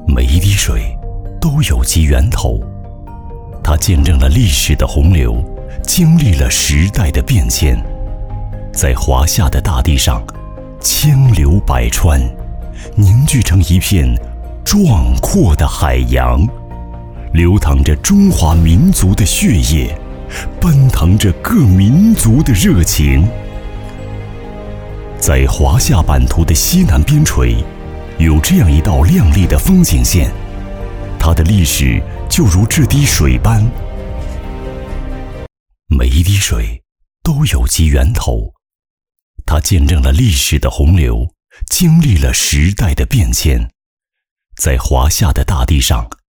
每一滴水都有其源头，它见证了历史的洪流，经历了时代的变迁，在华夏的大地上千流百川，凝聚成一片壮阔的海洋，流淌着中华民族的血液，奔腾着各民族的热情。在华夏版图的西南边陲，有这样一道亮丽的风景线，它的历史就如这滴水般。每一滴水都有其源头，它见证了历史的洪流，经历了时代的变迁，在华夏的大地上